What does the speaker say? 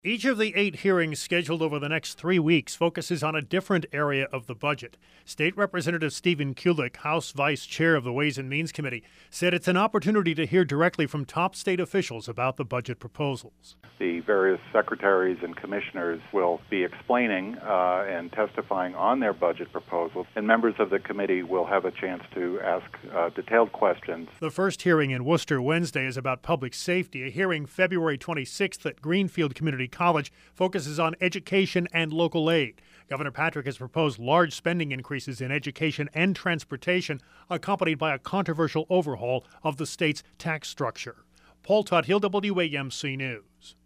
Each of the 8 hearings scheduled over the next 3 weeks focuses on a different area of the budget. State Representative Stephen Kulik, House Vice Chair of the Ways and Means Committee, said it's an opportunity to hear directly from top state officials about the budget proposals. The various secretaries and commissioners will be explaining and testifying on their budget proposals, and members of the committee will have a chance to ask detailed questions. The first hearing in Worcester Wednesday is about public safety. A hearing February 26th at Greenfield Community College focuses on education and local aid. Governor Patrick has proposed large spending increases in education and transportation, accompanied by a controversial overhaul of the state's tax structure. Paul Tuthill, WAMC News.